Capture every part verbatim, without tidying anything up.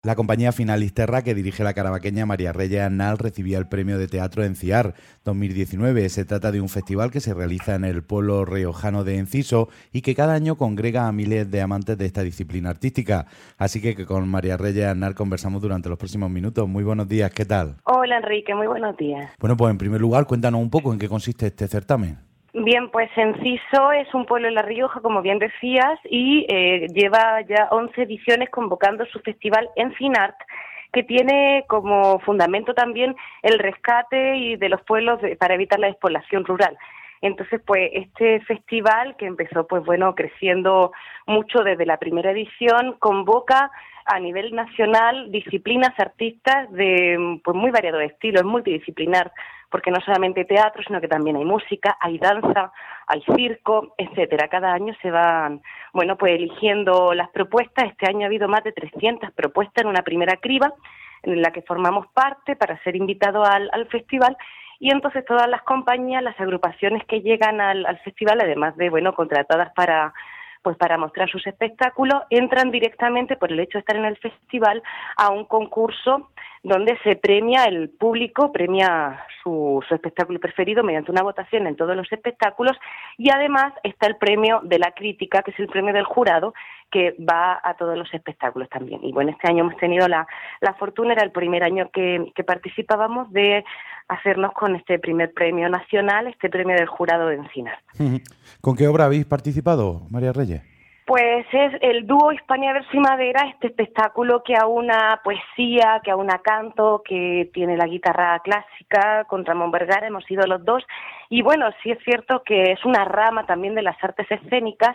La compañía Finalisterra, que dirige la carabaqueña María Reyes Arnal, recibía el premio de teatro Enciar dos mil diecinueve. Se trata de un festival que se realiza en el pueblo riojano de Enciso y que cada año congrega a miles de amantes de esta disciplina artística. Así que, que con María Reyes Arnal conversamos durante los próximos minutos. Muy buenos días, ¿qué tal? Hola Enrique, muy buenos días. Bueno, pues en primer lugar, cuéntanos un poco en qué consiste este certamen. Bien, pues Enciso es un pueblo en La Rioja, como bien decías, y eh, lleva ya once ediciones convocando su festival Encinart, que tiene como fundamento también el rescate y de los pueblos de, para evitar la despoblación rural. Entonces, pues este festival, que empezó, pues bueno, creciendo mucho desde la primera edición, convoca a nivel nacional disciplinas artistas de pues muy variados estilos, multidisciplinar, porque no solamente teatro, sino que también hay música, hay danza, hay circo, etcétera. Cada año se van, bueno, pues eligiendo las propuestas. Este año ha habido más de trescientas propuestas en una primera criba, en la que formamos parte para ser invitados al, al festival. Y entonces todas las compañías, las agrupaciones que llegan al, al festival, además de, bueno, contratadas para pues para mostrar sus espectáculos, entran directamente, por el hecho de estar en el festival, a un concurso donde se premia el público, premia su, su espectáculo preferido mediante una votación en todos los espectáculos, y además está el premio de la crítica, que es el premio del jurado, que va a todos los espectáculos también. Y bueno, este año hemos tenido la, la fortuna, era el primer año que, que participábamos, de hacernos con este primer premio nacional, este premio del jurado de Encinas. ¿Con qué obra habéis participado, María Reyes? Pues es el dúo Hispania Verso y Madera, este espectáculo que aúna poesía, que aúna canto, que tiene la guitarra clásica. Con Ramón Vergara hemos sido los dos. Y bueno, sí es cierto que es una rama también de las artes escénicas,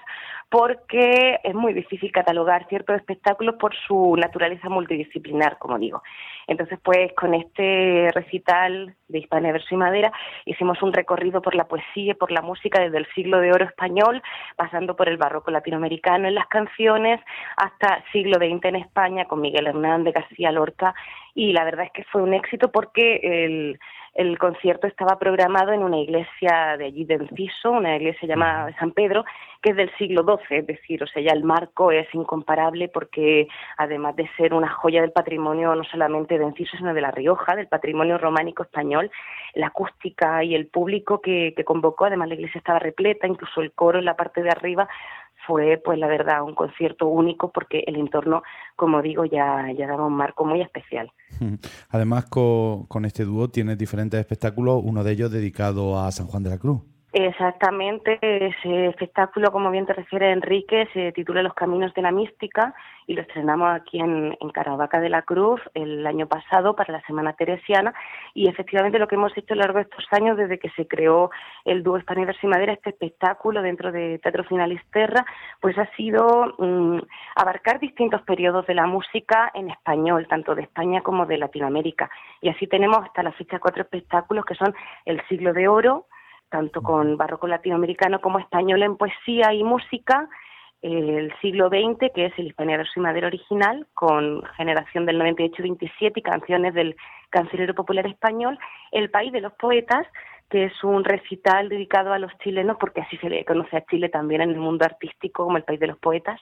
porque es muy difícil catalogar ciertos espectáculos por su naturaleza multidisciplinar, como digo. Entonces, pues con este recital de Hispania Verso y Madera hicimos un recorrido por la poesía y por la música desde el siglo de oro español, pasando por el barroco latinoamericano en las canciones, hasta siglo veinte en España con Miguel Hernández, García Lorca, y la verdad es que fue un éxito porque el, el concierto estaba programado en una iglesia de allí de Enciso, una iglesia llamada San Pedro, que es del siglo doce, es decir, o sea, ya el marco es incomparable porque además de ser una joya del patrimonio no solamente de Enciso, sino de La Rioja, del patrimonio románico español, la acústica y el público que, que convocó, además la iglesia estaba repleta, incluso el coro en la parte de arriba, fue, pues la verdad, un concierto único porque el entorno, como digo, ya, ya daba un marco muy especial. Además, con, con este dúo tienes diferentes espectáculos, uno de ellos dedicado a San Juan de la Cruz. Exactamente, ese espectáculo, como bien te refiere Enrique, se titula Los Caminos de la Mística y lo estrenamos aquí en, en Caravaca de la Cruz el año pasado para la Semana Teresiana, y efectivamente lo que hemos hecho a lo largo de estos años, desde que se creó el dúo Hispania Verso y Madera, este espectáculo dentro de Teatro Finalisterra, pues ha sido mmm, abarcar distintos periodos de la música en español, tanto de España como de Latinoamérica, y así tenemos hasta la fecha cuatro espectáculos que son el Siglo de Oro, tanto con barroco latinoamericano como español en poesía y música, el siglo veinte, que es el Hispania Verso y Madera original, con generación del noventa y ocho veintisiete y canciones del cancionero popular español, El País de los Poetas, que es un recital dedicado a los chilenos, porque así se le conoce a Chile también en el mundo artístico como el País de los Poetas.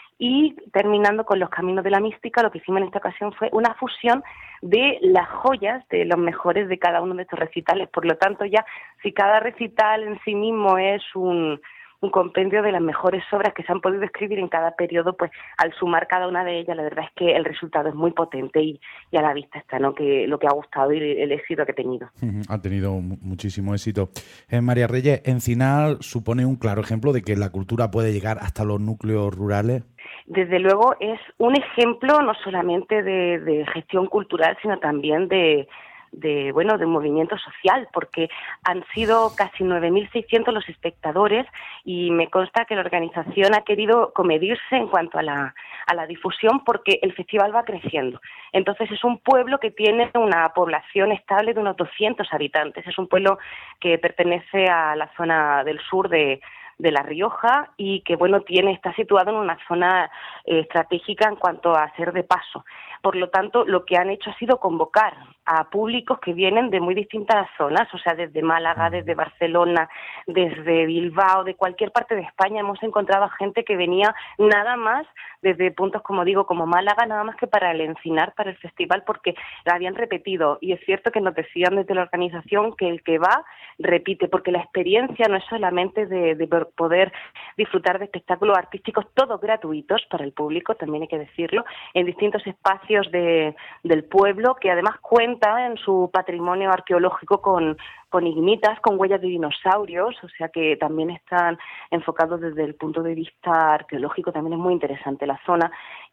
Y terminando con Los Caminos de la Mística, lo que hicimos en esta ocasión fue una fusión de las joyas, de los mejores de cada uno de estos recitales. Por lo tanto, ya si cada recital en sí mismo es un, un compendio de las mejores obras que se han podido escribir en cada periodo, pues al sumar cada una de ellas, la verdad es que el resultado es muy potente y, y a la vista está, ¿no?, que lo que ha gustado y el éxito que ha tenido. Ha tenido muchísimo éxito. Eh, María Reyes, Encinar supone un claro ejemplo de que la cultura puede llegar hasta los núcleos rurales. Desde luego es un ejemplo no solamente de, de gestión cultural, sino también de, de bueno de un movimiento social, porque han sido casi nueve mil seiscientos los espectadores y me consta que la organización ha querido comedirse en cuanto a la, a la difusión, porque el festival va creciendo. Entonces es un pueblo que tiene una población estable de unos doscientos habitantes, es un pueblo que pertenece a la zona del sur de de La Rioja y que, bueno, tiene está situado en una zona eh, estratégica en cuanto a ser de paso. Por lo tanto, lo que han hecho ha sido convocar a públicos que vienen de muy distintas zonas, o sea, desde Málaga, desde Barcelona, desde Bilbao, de cualquier parte de España. Hemos encontrado a gente que venía nada más desde puntos, como digo, como Málaga, nada más que para el Encinar, para el festival, porque la habían repetido. Y es cierto que nos decían desde la organización que el que va repite, porque la experiencia no es solamente de, de poder disfrutar de espectáculos artísticos, todos gratuitos para el público, también hay que decirlo, en distintos espacios de, del pueblo, que además cuenta en su patrimonio arqueológico con, con ignitas, con huellas de dinosaurios, o sea que también están enfocados desde el punto de vista arqueológico, también es muy interesante la zona,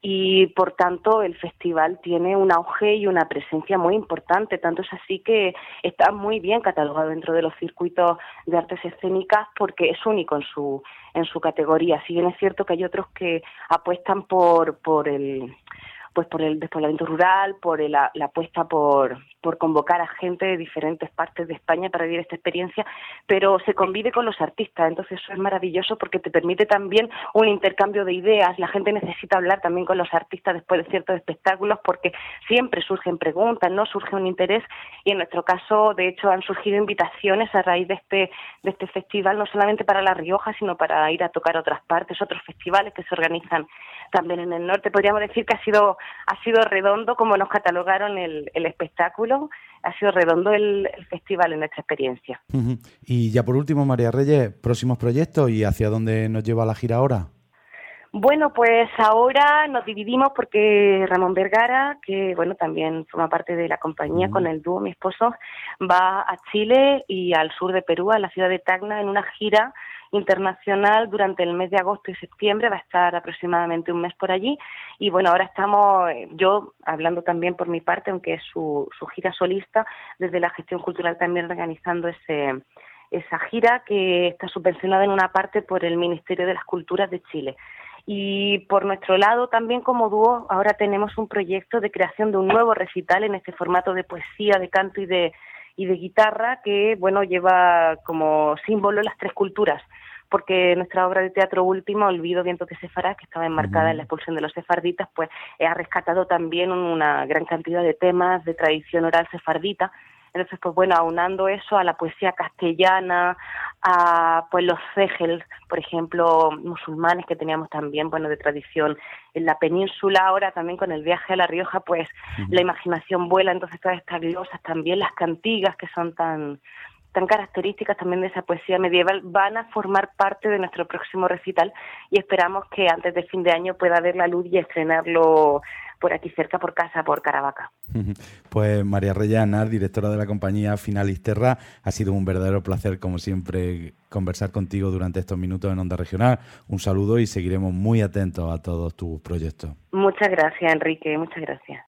y por tanto el festival tiene un auge y una presencia muy importante, tanto es así que está muy bien catalogado dentro de los circuitos de artes escénicas porque es único en su en su categoría. Si bien es cierto que hay otros que apuestan por por el pues por el despoblamiento rural, por el, la, la apuesta por, por convocar a gente de diferentes partes de España para vivir esta experiencia, pero se convive con los artistas, entonces eso es maravilloso porque te permite también un intercambio de ideas, la gente necesita hablar también con los artistas después de ciertos espectáculos porque siempre surgen preguntas, no surge un interés y en nuestro caso, de hecho, han surgido invitaciones a raíz de este, de este festival, no solamente para La Rioja, sino para ir a tocar a otras partes, otros festivales que se organizan también en el norte. Podríamos decir que ha sido ha sido redondo, como nos catalogaron el, el espectáculo, ha sido redondo el, el festival en nuestra experiencia. Uh-huh. Y ya por último, María Reyes, próximos proyectos y hacia dónde nos lleva la gira ahora. Bueno, pues ahora nos dividimos porque Ramón Vergara, que bueno también forma parte de la compañía uh-huh. con el dúo, mi esposo, va a Chile y al sur de Perú, a la ciudad de Tacna, en una gira internacional durante el mes de agosto y septiembre, va a estar aproximadamente un mes por allí y bueno, ahora estamos, yo hablando también por mi parte, aunque es su, su gira solista, desde la gestión cultural también organizando ese esa gira que está subvencionada en una parte por el Ministerio de las Culturas de Chile. Y por nuestro lado también como dúo ahora tenemos un proyecto de creación de un nuevo recital en este formato de poesía, de canto y de y de guitarra que, bueno, lleva como símbolo las tres culturas, porque nuestra obra de teatro última, Olvido, Viento que Sefará, que estaba enmarcada uh-huh. en la expulsión de los sefarditas, pues ha rescatado también una gran cantidad de temas de tradición oral sefardita. Entonces, pues bueno, aunando eso a la poesía castellana, a pues los cegel, por ejemplo, musulmanes que teníamos también, bueno, de tradición en la península, ahora también con el viaje a La Rioja, pues uh-huh. la imaginación vuela, entonces todas estas glosas también, las cantigas que son tan tan características también de esa poesía medieval, van a formar parte de nuestro próximo recital y esperamos que antes de fin de año pueda ver la luz y estrenarlo por aquí cerca, por casa, por Caravaca. Pues María Reyes Aznar, directora de la compañía Finalisterra, ha sido un verdadero placer, como siempre, conversar contigo durante estos minutos en Onda Regional. Un saludo y seguiremos muy atentos a todos tus proyectos. Muchas gracias, Enrique, muchas gracias.